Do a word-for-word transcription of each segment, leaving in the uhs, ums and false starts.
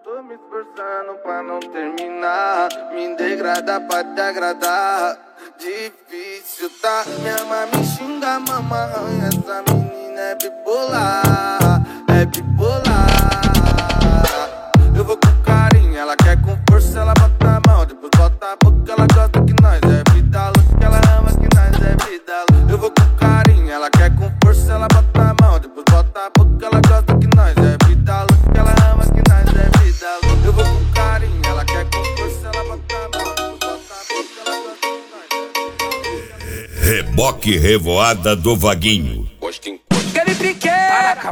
Tô me esforçando pra não terminar, me degradar pra te agradar. Difícil, tá? Minha mãe me xinga, mamãe. Essa menina é bipolar, é bipolar. Eu vou com carinho, ela quer com força, ela bota a mão, depois bota a boca, ela gosta que nós é vida louca, que ela ama que nós é vida louca. Eu vou com carinho, ela quer com força, ela bota a mão, depois bota a boca, ela gosta que nós é vida louca, que ela ama que nós é vida louca. Eu vou com carinho, ela quer com força, ela bota a mão, depois bota a boca, ela gosta que nós é vida louca. Reboque Revoada do Vaguinho. Aquele piquet. Para,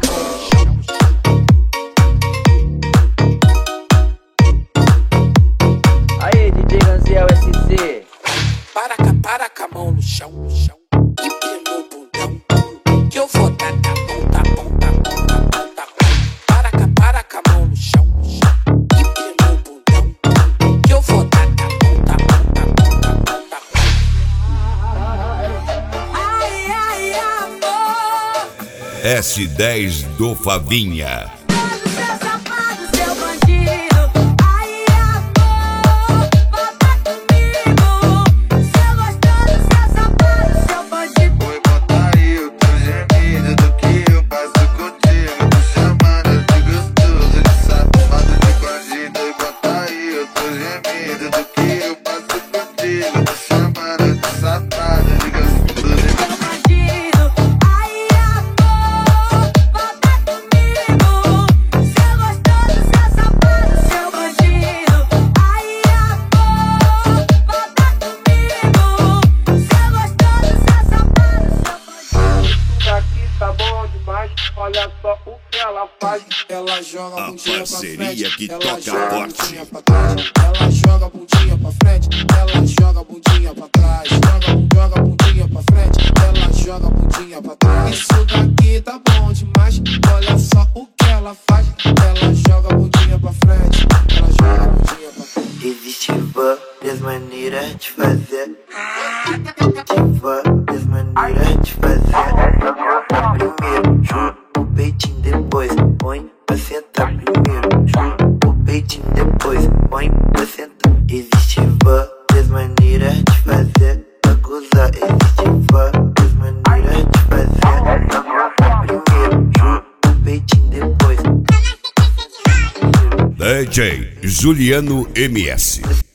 Aí, D J Ganziel S C. Para, para com a mão no chão, no chão. E pelo bundão, que eu vou dar tá bom, tá bom, tá bom, tá bom, tá bom. Para, para com a mão no chão, no chão. E pelo bundão, que eu vou dar tá bom, tá bom, tá bom, tá bom, tá bom. Ai, ai, amor. S dez do Favinha. Todo seu safado, seu bandido. Ai, amor, volta comigo. Seu gostoso, seu safado, seu bandido. Oi, bota aí o teu gemido do que eu passo contigo. Tô chamando de gostoso, de safado, de bandido. Oi, bota aí o teu gemido do que eu passo contigo. Tô chamando de safado, de gostoso. Seu bandido. Ai, amor, volta comigo. Seu gostoso, seu safado, seu bandido. Ai, amor, volta comigo. Seu gostoso, seu safado, seu bandido. Isso aqui tá bom demais, olha só o que ela faz. Ela joga A a bundinha pra parceria frente, que ela toca joga a forte. bundinha pra trás. Ela joga a bundinha pra frente, ela joga a bundinha pra trás. Joga, joga a bundinha pra frente, ela joga a bundinha pra trás. Isso daqui tá bom demais, olha só o que ela faz. Ela joga a bundinha pra frente, ela joga a bundinha pra trás. Existem várias maneiras de fazer. Existem várias maneiras de fazer. Primeiro, chupa o peitinho, depois põe pra sentar. Primeiro, chupa o peitinho, depois põe pra sentar. Existem várias maneiras de fazer. Pra gozar, existem várias maneiras de fazer. Primeiro, chupa o peitinho, depois. D J Juliano M S.